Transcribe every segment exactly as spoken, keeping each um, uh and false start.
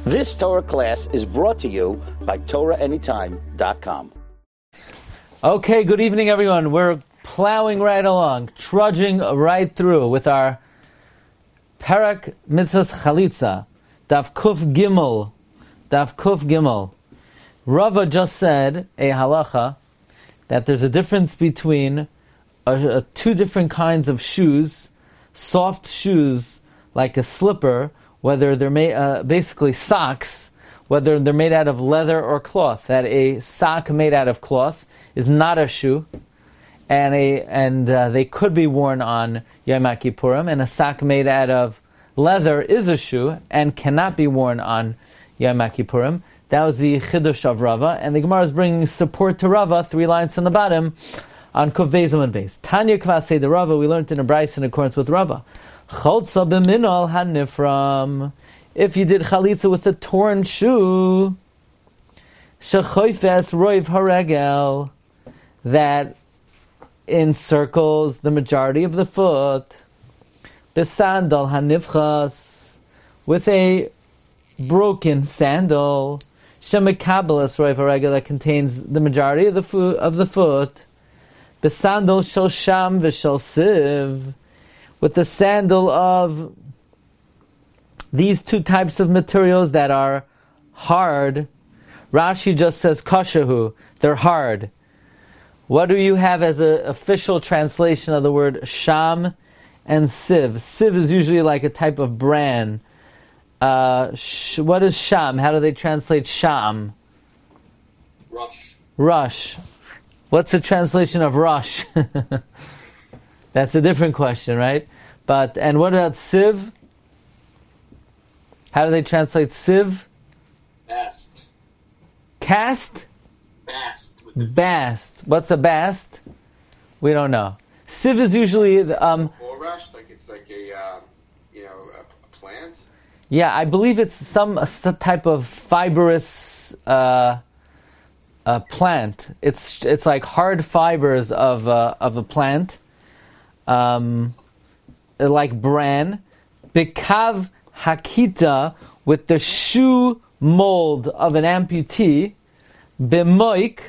This Torah class is brought to you by Torah Anytime dot com. Okay, good evening, everyone. We're plowing right along, trudging right through with our Parak Mitzvahs Chalitza, Daf Kuf Gimel, Daf Kuf Gimel. Rava just said, a halacha, that there's a difference between a, a, two different kinds of shoes, soft shoes, like a slipper, whether they're made, uh, basically socks, whether they're made out of leather or cloth. That a sock made out of cloth is not a shoe, and a and uh, they could be worn on Yom Kippurim, and a sock made out of leather is a shoe and cannot be worn on Yom Kippurim. That was the Chiddush of Rava, and the Gemara is bringing support to Rava, three lines from the bottom, on Kuf Beis Amud Beis. Tanya Kvasei the Rava, we learned in a brayso in accordance with Rava. Cholza b'minol hanifram. If you did chalitza with a torn shoe, shechoifes roiv haregel, that encircles the majority of the foot. B'sandal hanifchas, with a broken sandal. Shemekabelas roiv haregel, that contains the majority of the foot of the foot. B'sandal shel sham v'shel siv, with the sandal of these two types of materials that are hard. Rashi just says kashahu, they're hard. What do you have as an official translation of the word sham and siv? Siv is usually like a type of bran. Uh, sh- what is sham? How do they translate sham? Rush. Rush. What's the translation of rush? That's a different question, right? But and what about sieve? How do they translate sieve? Bast. Cast? Bast. Bast. What's a bast? We don't know. Sieve is usually the, um. Bulrush, like it's like a um, you know a, a plant. Yeah, I believe it's some, some type of fibrous uh, uh, plant. It's it's like hard fibers of uh, of a plant. Um, like bran, bekav hakita, with the shoe mold of an amputee, bemoik,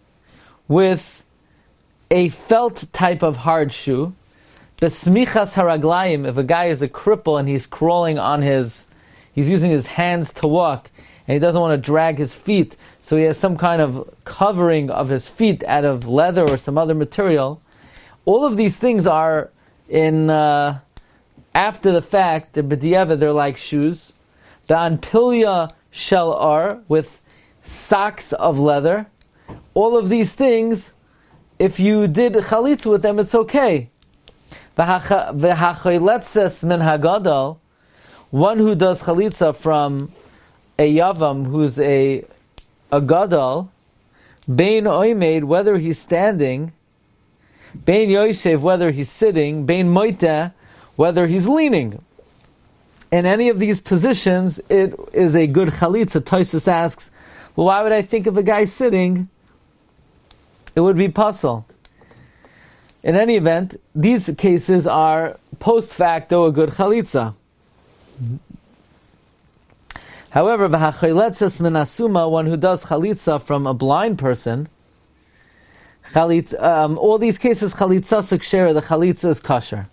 with a felt type of hard shoe, besmichas haraglayim, if a guy is a cripple and he's crawling on his, he's using his hands to walk, and he doesn't want to drag his feet, so he has some kind of covering of his feet out of leather or some other material. All of these things are in uh, after the fact. The b'diavad, they're like shoes. The anpilya shel ar, with socks of leather. All of these things, if you did chalitza with them, it's okay. V'hacholetzes min hagadol, one who does chalitza from a yavam who's a a gadol, bein oimed, whether he's standing, Bein Yosef, whether he's sitting, Bein Moita, whether he's leaning. In any of these positions, it is a good chalitza. Tosfos asks, well, why would I think of a guy sitting? It would be puzzle. In any event, these cases are post facto a good chalitza. However, v'hacholetzes min asuma, one who does chalitza from a blind person, Chalitz, um, all these cases, chalitza sekshera, the chalitza is kosher.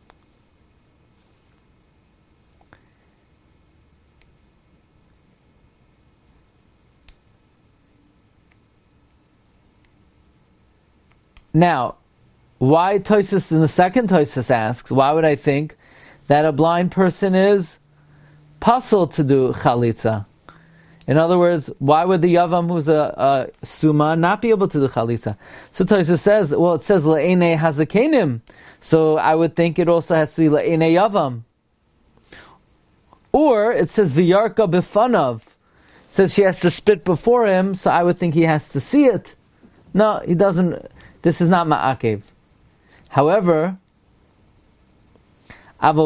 Now, why Tosfos in the second Tosfos asks, why would I think that a blind person is puzzle to do chalitza? In other words, why would the yavam who's a, a suma not be able to do chalitza? So Tosfos says, well, it says le'enei hazakenim, so I would think it also has to be le'enei yavam. Or it says v'yarka b'fanav, it says she has to spit before him, so I would think he has to see it. No, he doesn't. This is not ma'akev. However, if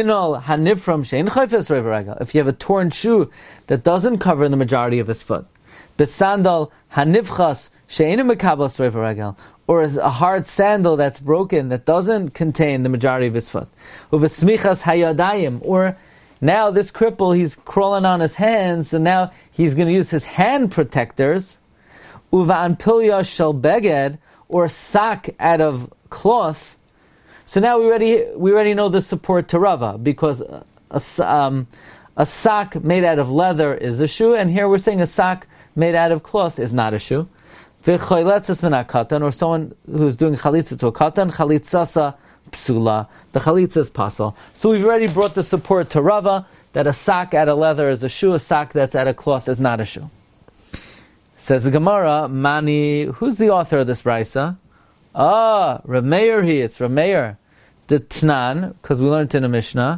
you have a torn shoe that doesn't cover the majority of his foot, besandal hanifchas she'einu mekabel sreif regel, or a hard sandal that's broken that doesn't contain the majority of his foot, uvesmichas hayadayim, or Now this cripple, he's crawling on his hands, and now he's going to use his hand protectors, uva anpilya shel beged, or sock out of cloth. So now we already we already know the support to Rava, because a, a, um, a sock made out of leather is a shoe, and here we're saying a sock made out of cloth is not a shoe. V'choyletzes min hakatan, or someone who's doing chalitza to a katan, chalitzasa psula. The chalitza is pasul. So we've already brought the support to Rava that a sock out of leather is a shoe, a sock that's out of cloth is not a shoe. Says the Gemara, Mani, who's the author of this brisa? Ah, Rav Meir he, it's Rav Meir. The Tnan, because we learned in the Mishnah,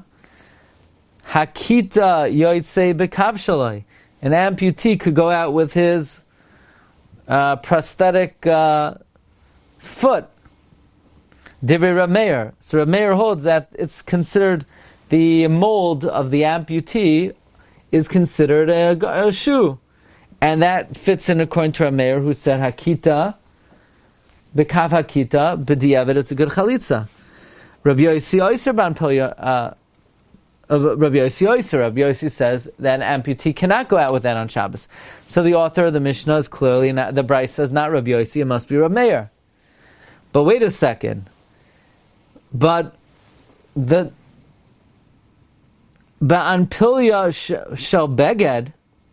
Hakita yoytzei bekav shaloi. An amputee could go out with his uh, prosthetic uh, foot. Divrei Rav Meir. So Rav Meir holds that it's considered, the mold of the amputee is considered a, a shoe. And that fits in according to Rav Meir, who said Hakita, bekav Hakita, b'diavad, it's a good chalitza. Rabbi Yossi Oyser ban Pilya, uh, Rabbi Yossi Oyser, Rabbi Yossi says that an amputee cannot go out with that on Shabbos. So the author of the Mishnah is clearly not, the Brisa says not Rabbi Yossi, it must be Rav Meir. But wait a second. But the Ba'an Pilya shel beged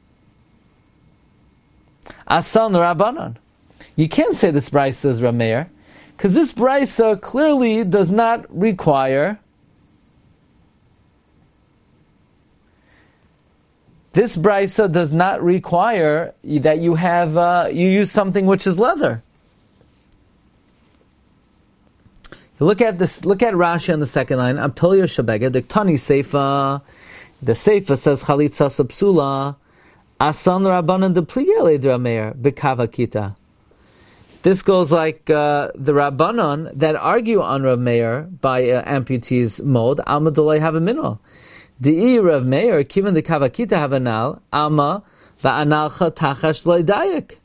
asan l'Rabbanan. You can't say this Brisa is Rav Meir, because this Brisa clearly does not require This Brisa does not require that you have uh, you use something which is leather. You look at this. Look at Rashi on the second line. Apilya shabega the Tani Seifa. The Seifa says chalitza sapsula asan rabbanan de pligele drameir bekava kita. This goes like uh, the Rabbanon that argue on Rav Meir by uh, amputee's mold. Amadolei have a minol. The Rav Meir, given the kavakita havanal, alma va'analcha tachash loidayak.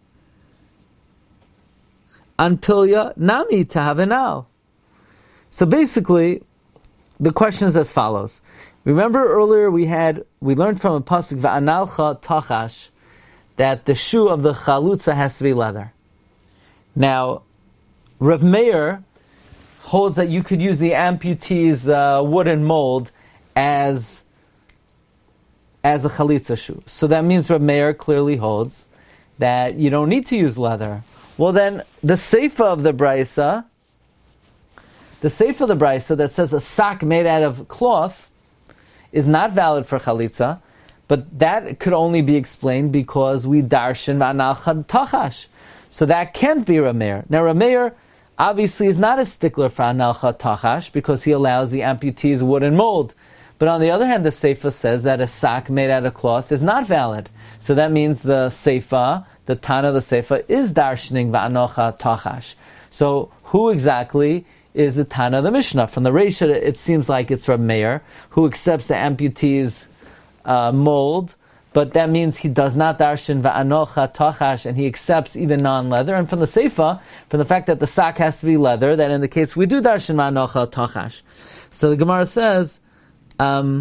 Anpilya nami tahavanal. So basically, the question is as follows. Remember earlier we had we learned from a pasuk va'analcha tachash that the shoe of the chalutza has to be leather. Now, Rav Meir holds that you could use the amputee's uh, wooden mold as as a chalitza shoe. So that means Rav Meir clearly holds that you don't need to use leather. Well then, the seifa of the brisa, the seifa of the brisa that says a sock made out of cloth is not valid for chalitza, but that could only be explained because we darshan v'analcha tachash. So that can't be Rav Meir. Now Rav Meir obviously is not a stickler for analcha tachash because he allows the amputee's wooden mold. But on the other hand, the Seifa says that a sock made out of cloth is not valid. So that means the Seifa, the Tana of the Seifa, is darshaning va'anocha tachash. So who exactly is the Tana of the Mishnah? From the Reisha, it seems like it's Rav Meir, who accepts the amputee's uh, mold, but that means he does not darshan va'anocha tachash, and he accepts even non-leather. And from the Seifa, from the fact that the sock has to be leather, that indicates we do darshan va'anocha tachash. So the Gemara says, Um,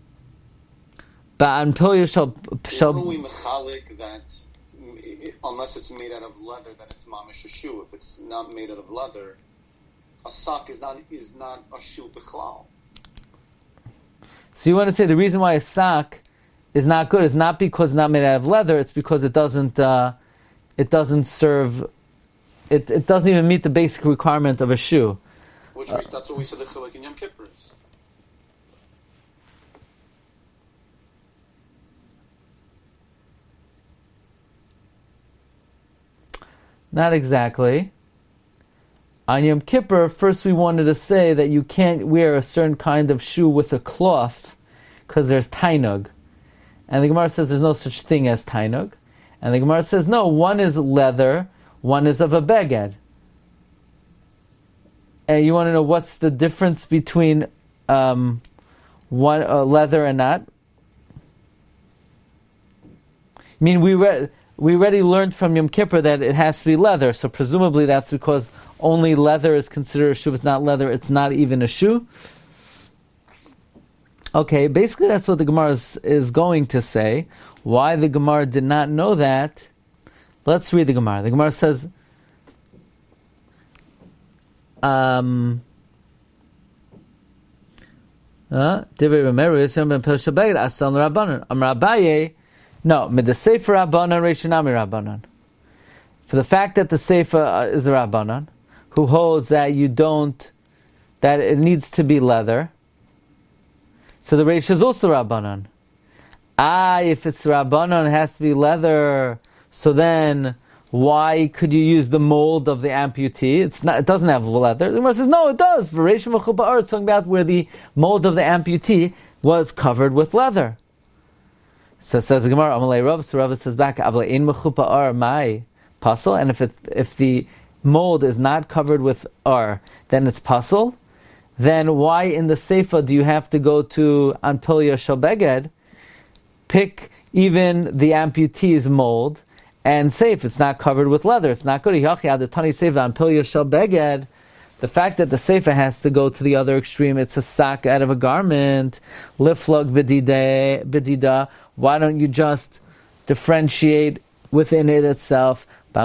but Pilya shall shall. What are we mechalik that unless it's made out of leather, that it's mamish a shoe? If it's not made out of leather, a sock is not is not a shoe bichlal. So you want to say the reason why a sock is not good is not because it's not made out of leather; it's because it doesn't uh, it doesn't serve it it doesn't even meet the basic requirement of a shoe. Which uh, that's what we said the chilek in Yom Kippur is. Not exactly. On Yom Kippur, first we wanted to say that you can't wear a certain kind of shoe with a cloth because there's tainug. And the Gemara says there's no such thing as tainug. And the Gemara says, no, one is leather, one is of a beged. And you want to know what's the difference between um, one uh, leather and not? I mean, we read... We already learned from Yom Kippur that it has to be leather, so presumably that's because only leather is considered a shoe. If it's not leather, it's not even a shoe. Okay, basically that's what the Gemara is, is going to say. Why the Gemara did not know that? Let's read the Gemara. The Gemara says, um, uh, no, mid the Sefer Rabbanan, Reishanami Rabbanan. For the fact that the Sefer is a Rabbanan, who holds that you don't, that it needs to be leather, so the Reish is also Rabbanan. Ah, if it's Rabbanan, it has to be leather, so then why could you use the mold of the amputee? It's not. It doesn't have leather. The Gemara says, no, it does. V'reishim mechupa ar, it's talking about where the mold of the amputee was covered with leather. So says the Gemara, Amalei Rav, so Rav says back, Avle ein mechupa ar mai puzzle, and if it if the mold is not covered with ar, then it's puzzle. Then why in the Seifa do you have to go to Anpilya Shalbeged, pick even the amputee's mold, and say if it's not covered with leather, it's not good. The fact that the Seifa has to go to the other extreme, it's a sack out of a garment. Liflug bedida. Why don't you just differentiate within it itself?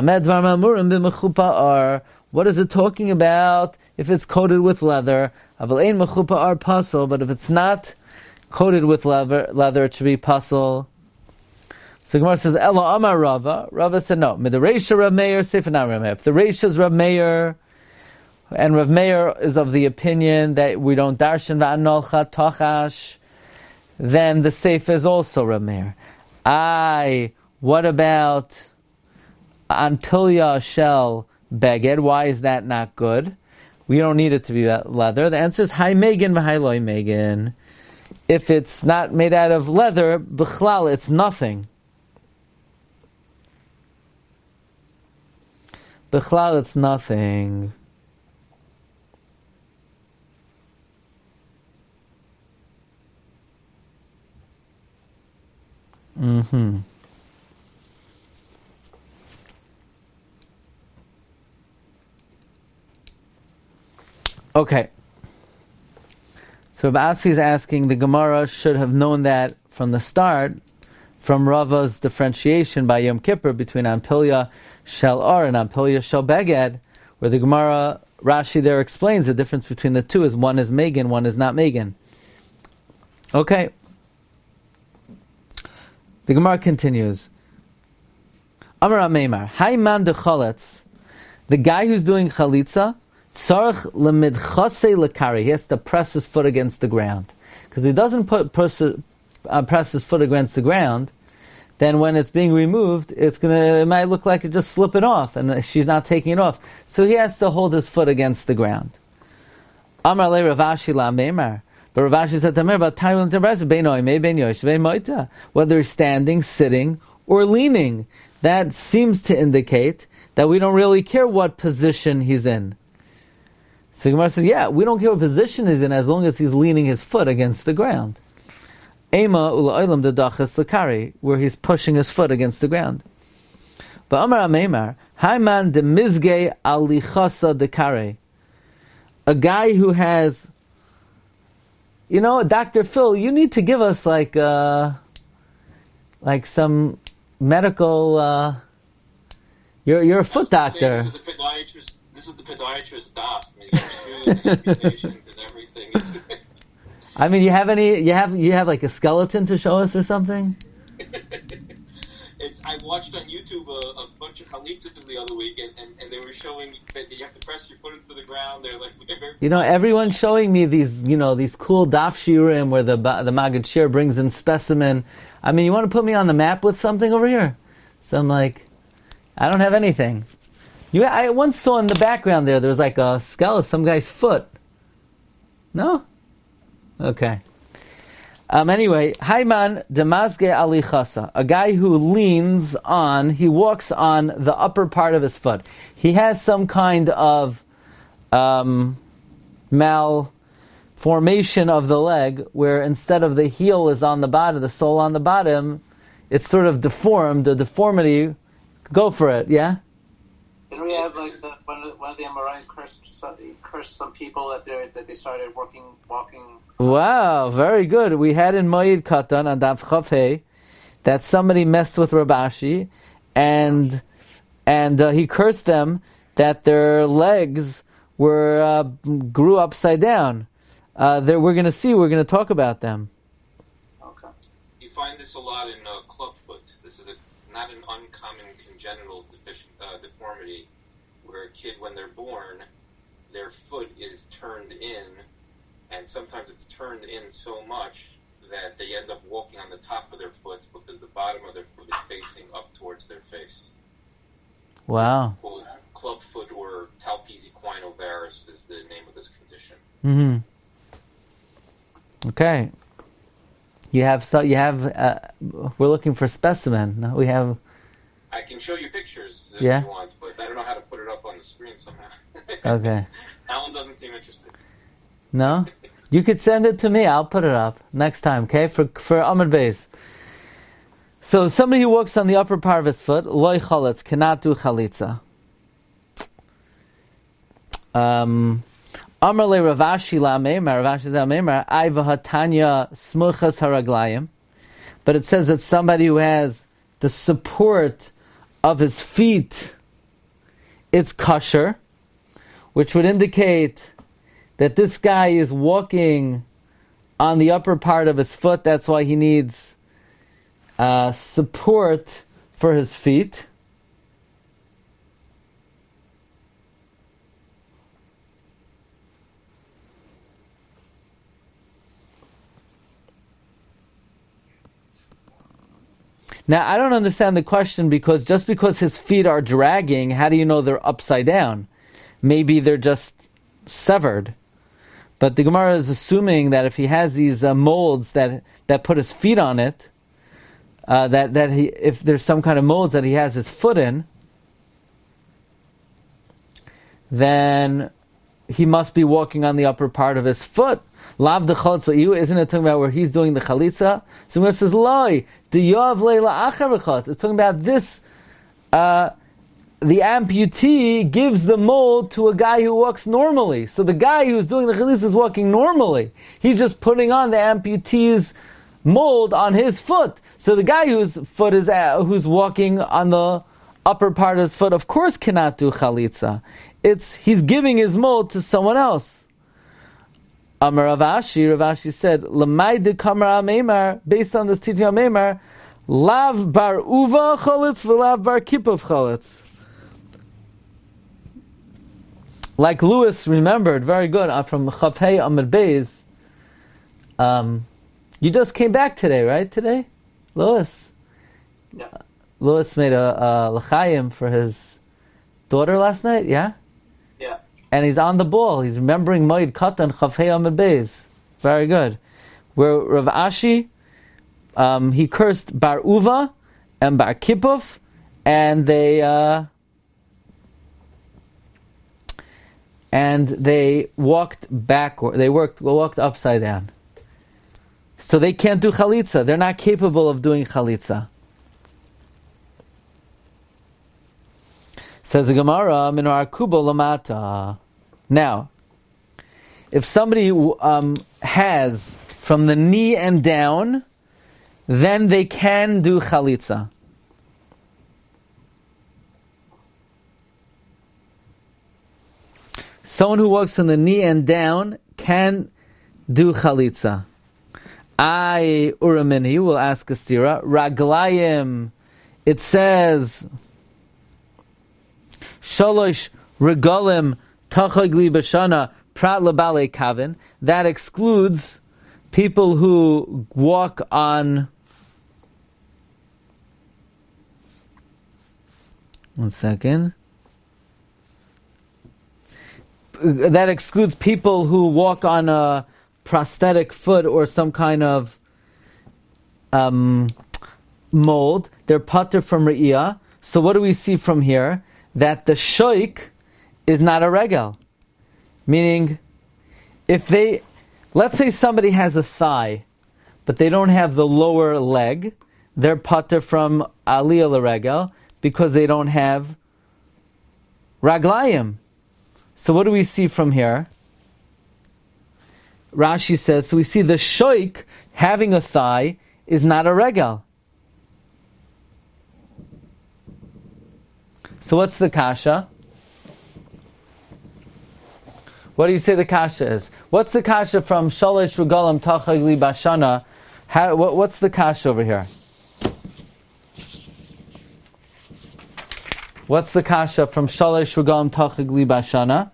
What is it talking about if it's coated with leather? But if it's not coated with leather, leather it should be puzzle. So Gemara says, Ela Amar Rava. Rava said, no. The Reisha Rav Meir, Sefer not Rav Meir. If the Reisha is Rav Meir, and Rav Meir is of the opinion that we don't darshan va'anolcha tochash, then the Sefer is also Rav Meir. Aye, what about Anpilya Shel Beged? Why is that not good? We don't need it to be leather. The answer is Hai Megan v'Hai Loi Megan. If it's not made out of leather, b'chlal, it's nothing. B'chlal, it's nothing. Mm-hmm. Okay. So Rav Asi is asking, the Gemara should have known that from the start, from Rava's differentiation by Yom Kippur between Anpilya Shel Ar and Anpilya Shel Beged, where the Gemara, Rashi there explains the difference between the two is one is Megan, one is not Megan. Okay. The Gemara continues. Amar Meimar, Hayman de Chaletz, the guy who's doing Chalitza, Tzarech lemidchase lekari. He has to press his foot against the ground. Because he doesn't put press, uh, press his foot against the ground, then when it's being removed, it's gonna it might look like it's just slipping off, and she's not taking it off. So he has to hold his foot against the ground. Amar le Rav Ashi la meimar. But Rav Ashi said to me about Taiwan Tebreza Beinoy Mei Ben Yosh Ben Moita. Whether he's standing, sitting, or leaning, that seems to indicate that we don't really care what position he's in. So Gemara says, yeah, we don't care what position he's in as long as he's leaning his foot against the ground. Ema ula'olam dedachas lekari, where he's pushing his foot against the ground. But Amar Ameimar, Hayman de mizge alichasa dekare, a guy who has, you know, Doctor Phil, you need to give us like, uh, like some medical. Uh, you're you're a foot doctor. This is a podiatrist. This is the podiatrist doc. I mean, shoes and amputations and everything. I mean, you have any? You have you have like a skeleton to show us or something? It's, I watched on YouTube a, a bunch of chalitzas the other week, and, and, and they were showing that you have to press your foot into the ground. They're like, they're very you know, everyone's showing me these, you know, these cool daf shiurim where the the Maggid Shir brings in specimen. I mean, you want to put me on the map with something over here? So I'm like, I don't have anything. You, I once saw in the background there, there was like a skeleton, some guy's foot. No? Okay. Um, anyway, Hayman Demazge Ali Chasa, a guy who leans on, he walks on the upper part of his foot. He has some kind of um, malformation of the leg where instead of the heel is on the bottom, the sole on the bottom, it's sort of deformed, a deformity. Go for it, yeah? Didn't we have like the, one, of the, one of the M R Is cursed, cursed some people that they that they started working, walking Wow, very good. We had in Moed Katan on Daf Chaf Hey that somebody messed with Rav Ashi, and and uh, he cursed them that their legs were uh, grew upside down. Uh, we're going to see. We're going to talk about them. Okay. You find this a lot in uh, clubfoot. This is a, not an uncommon congenital deficient, uh, deformity, where a kid, when they're born, their foot is turned in, and sometimes it's turned in so much that they end up walking on the top of their foot because the bottom of their foot is facing up towards their face. Wow. So clubfoot or Talpes equinovarus is the name of this condition. Mm-hmm. Okay. You have so you have. Uh, we're looking for specimen. No, we have. I can show you pictures if Yeah? you want, but I don't know how to put it up on the screen somehow. Okay. Alan doesn't seem interested. No, you could send it to me. I'll put it up next time. Okay, for for Amud Beis. So somebody who walks on the upper part of his foot, loy chalitz, cannot do chalitza. Um. Amar le Rav Ashi la meimar, Rav Ashi la meimar, ay v'hatanya smuchas haraglayim. But it says that somebody who has the support of his feet, it's kosher, which would indicate that this guy is walking on the upper part of his foot. That's why he needs uh, support for his feet. Now, I don't understand the question, because just because his feet are dragging, how do you know they're upside down? Maybe they're just severed. But the Gemara is assuming that if he has these uh, molds that that put his feet on it, uh, that that he, if there's some kind of molds that he has his foot in, then he must be walking on the upper part of his foot. Lav de chalitz v'yu, isn't it talking about where he's doing the chalitza? So when it says loy, the yav leila achar v'chalitz, it's talking about this. Uh, the amputee gives the mold to a guy who walks normally. So the guy who's doing the chalitza is walking normally. He's just putting on the amputee's mold on his foot. So the guy whose foot is uh, who's walking on the upper part of his foot, of course, cannot do chalitza. It's he's giving his mold to someone else. Amar Rav Ashi, Rav Ashi said, "L'mayde kamar ameimar." Based on this teaching ameimar, lav bar uva chalitz v'lav bar kippuf chalitz. Like Lewis remembered, very good, uh, from Chaf Hey Amud Beis. Um, you just came back today, right? Today, Lewis. Yeah. Lewis made a, a l'chaim for his daughter last night. Yeah. Yeah. And he's on the ball. He's remembering Moed Katan Chaf Hey Amud Beis. Very good. Where Rav Ashi, um, he cursed Bar Uva and Bar Kippuf, and they uh, and they walked backward. They worked walked upside down. So they can't do chalitza. They're not capable of doing chalitza. Says the Gemara, Minar Kubo Lamata. Now, if somebody um, has from the knee and down, then they can do chalitza. Someone who walks from the knee and down can do chalitza. I, Uramini, will ask a stira. Raglayim, it says, Shalosh regalim tachagli b'shana prat labale kavin. That excludes people who walk on. One second. That excludes people who walk on a prosthetic foot or some kind of um, mold. They're pater from re'iyah. So what do we see from here? That the shoik is not a regel. Meaning, if they, let's say somebody has a thigh, but they don't have the lower leg, they're pater from aliyah l'regel because they don't have raglayim. So what do we see from here? Rashi says, so we see the shoik, having a thigh, is not a regal. So what's the kasha? What do you say the kasha is? What's the kasha from Shalosh Regalim Tachag Li Bashana? How, what, what's the kasha over here? What's the kasha from Shalosh Regalim Tachag Li Bashana?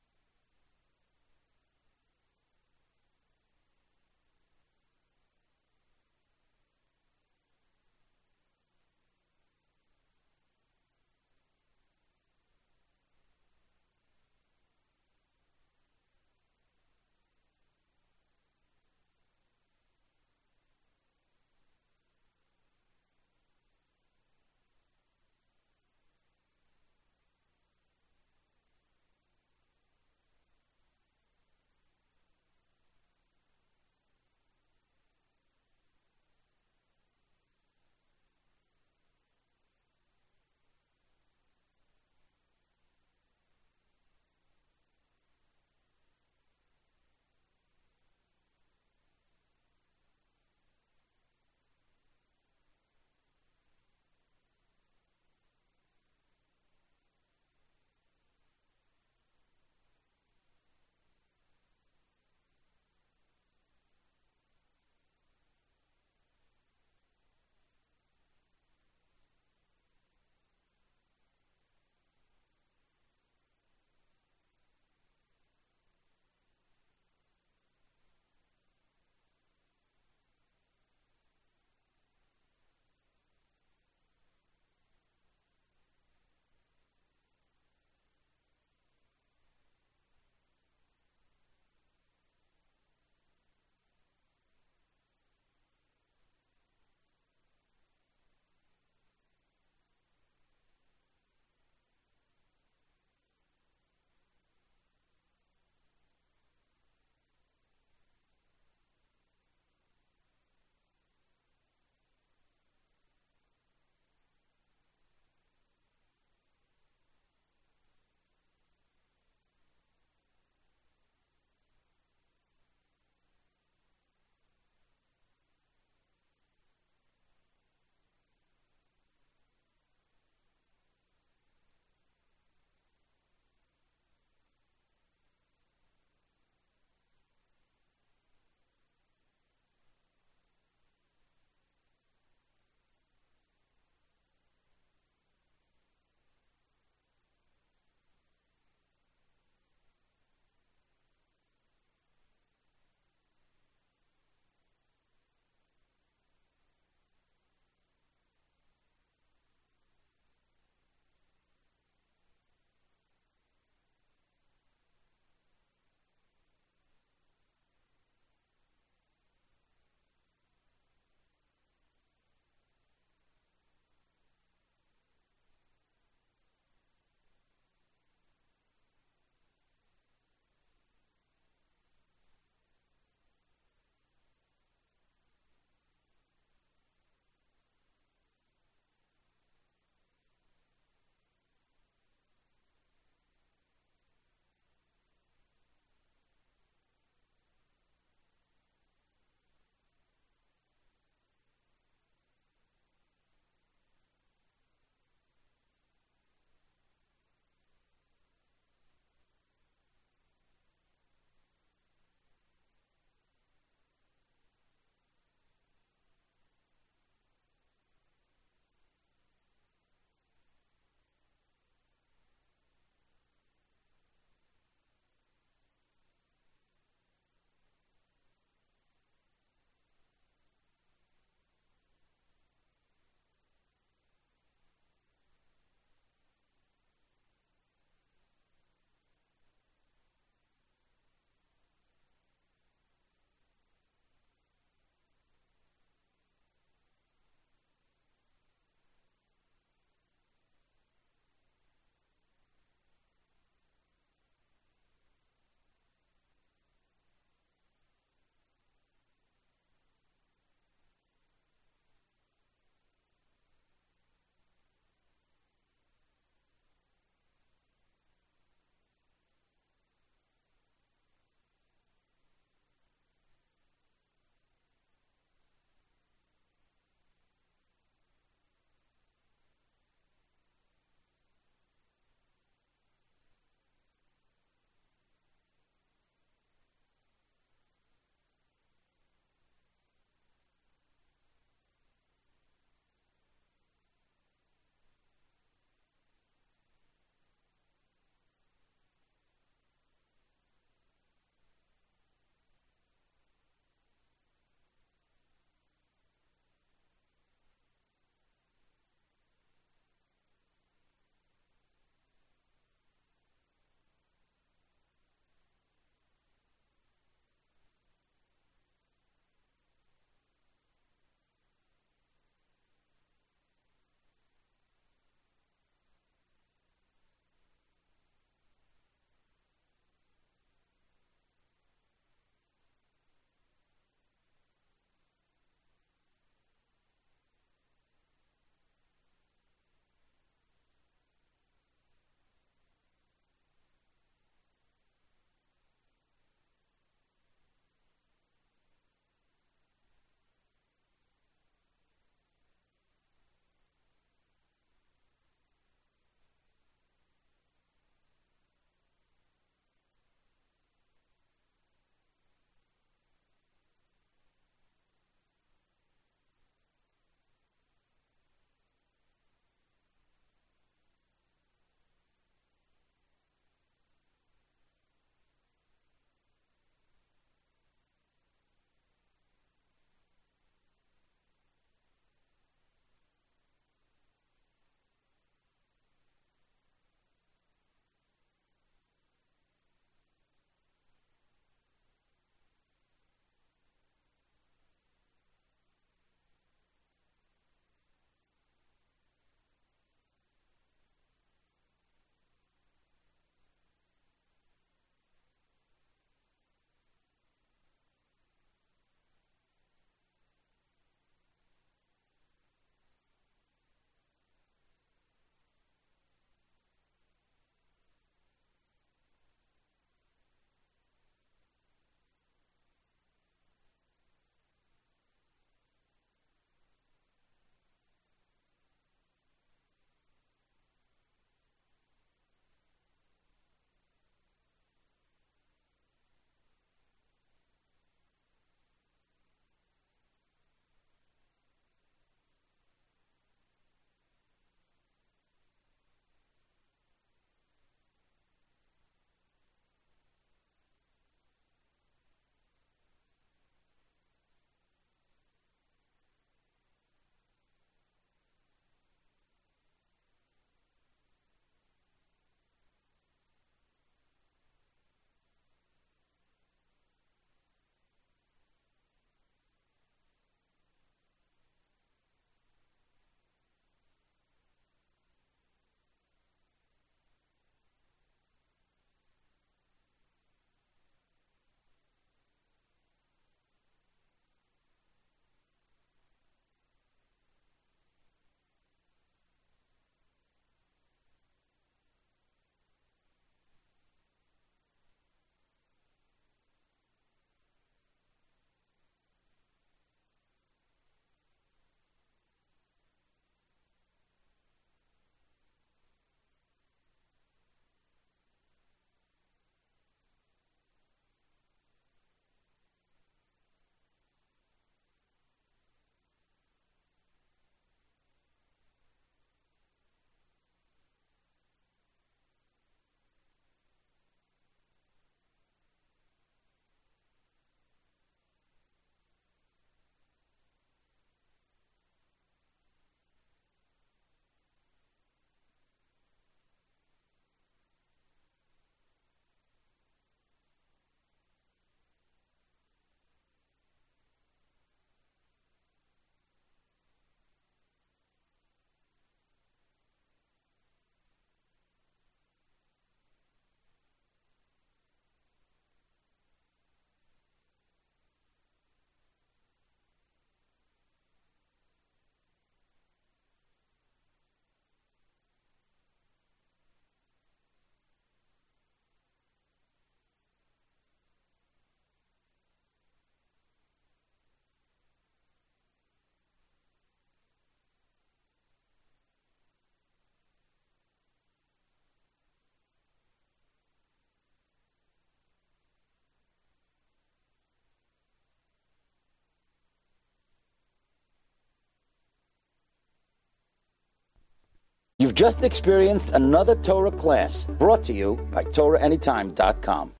You've just experienced another Torah class brought to you by Torah Anytime dot com.